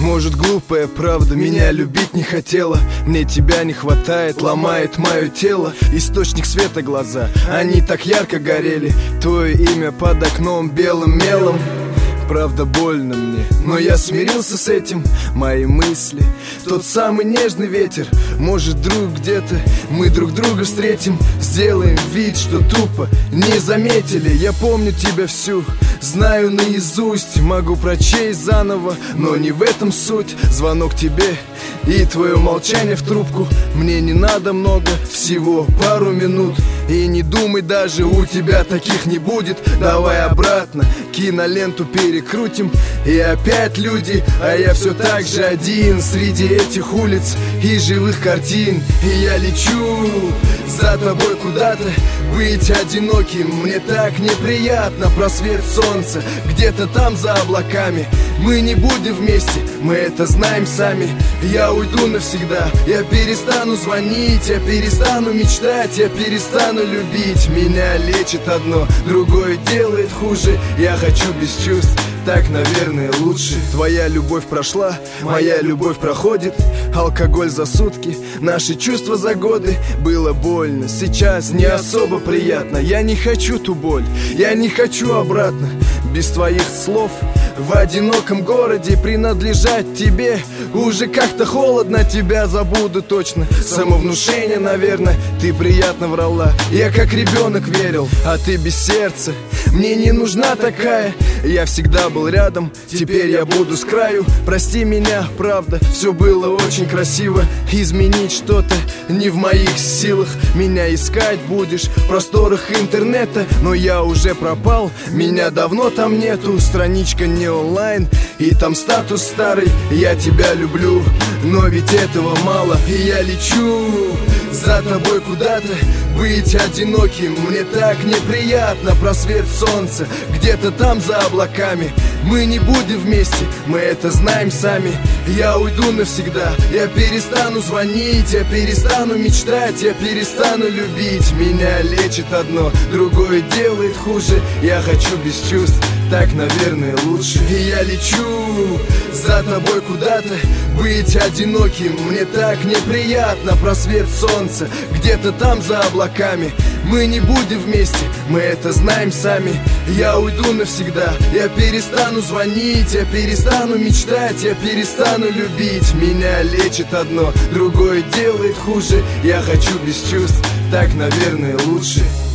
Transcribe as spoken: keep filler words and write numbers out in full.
Может, глупая правда, меня любить не хотела. Мне тебя не хватает, ломает мое тело. Источник света глаза, они так ярко горели. Твое имя под окном белым мелом. Правда, больно мне, но я смирился с этим. Мои мысли, тот самый нежный ветер. Может, друг, где-то мы друг друга встретим. Сделаем вид, что тупо не заметили. Я помню тебя всю, знаю наизусть. Могу прочесть заново, но не в этом суть. Звонок тебе и твое молчание в трубку. Мне не надо много, всего пару минут. И не думай даже, у тебя таких не будет. Давай обратно, киноленту перекрутим. И опять люди, а я все так же один среди этих улиц и живых картин. И я лечу за тобой куда-то. Быть одиноким мне так неприятно. Просвет солнца где-то там за облаками. Мы не будем вместе, мы это знаем сами. Я уйду навсегда, я перестану звонить. Я перестану мечтать, я перестану любить. Меня лечит одно, другое делает хуже. Я хочу без чувств, так, наверное, лучше. Твоя любовь прошла, моя любовь проходит. Алкоголь за сутки, наши чувства за годы. Было больно, сейчас не особо приятно. Я не хочу ту боль, я не хочу обратно. Без твоих слов в одиноком городе принадлежать тебе. Уже как-то холодно, тебя забуду точно. Самовнушение, наверное, ты приятно врала. Я как ребенок верил, а ты без сердца. Мне не нужна такая. Я всегда был рядом, теперь я буду с краю. Прости меня, правда, все было очень красиво. Изменить что-то не в моих силах. Меня искать будешь в просторах интернета. Но я уже пропал, меня давно там нету. Страничка не онлайн, и там статус старый. Я тебя люблю, но ведь этого мало. И я лечу за тобой куда-то. Быть одиноким мне так неприятно. Просвет солнца где-то там за облаками. Мы не будем вместе, мы это знаем сами. Я уйду навсегда, я перестану звонить. Я перестану мечтать, я перестану любить. Меня лечит одно, другое делает хуже. Я хочу без чувств, так, наверное, лучше. И я лечу за тобой куда-то. Быть одиноким мне так неприятно. Просвет солнца где-то там за облаками. Мы не будем вместе, мы это знаем сами. Я уйду навсегда, я перестану звонить. Я перестану мечтать, я перестану любить. Меня лечит одно, другое делает хуже. Я хочу без чувств, так, наверное, лучше.